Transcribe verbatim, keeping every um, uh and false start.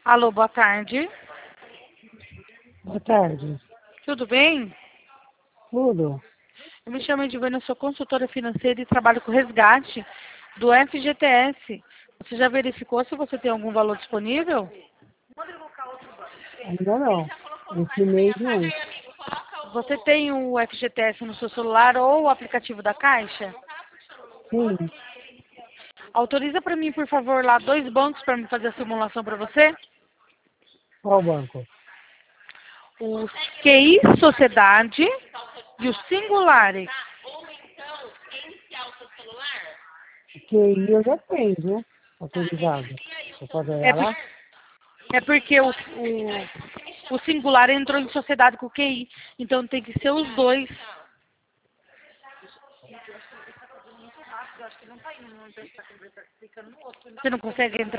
Alô, boa tarde. Boa tarde. Tudo bem? Tudo? Eu me chamo Edivana, sou consultora financeira e trabalho com resgate do F G T S. Você já verificou se você tem algum valor disponível? Ainda não. Esse mês não. Você tem o F G T S no seu celular ou o aplicativo da Caixa? Sim. Autoriza para mim, por favor, lá dois bancos para me fazer a simulação para você. Qual banco? O Q I Sociedade e o Singular. Q I eu já tenho, viu? Autorizado. Você pode É, olhar por- lá? é porque o, o, o Singular entrou em sociedade com o Q I, então tem que ser os dois. Você não consegue entrar?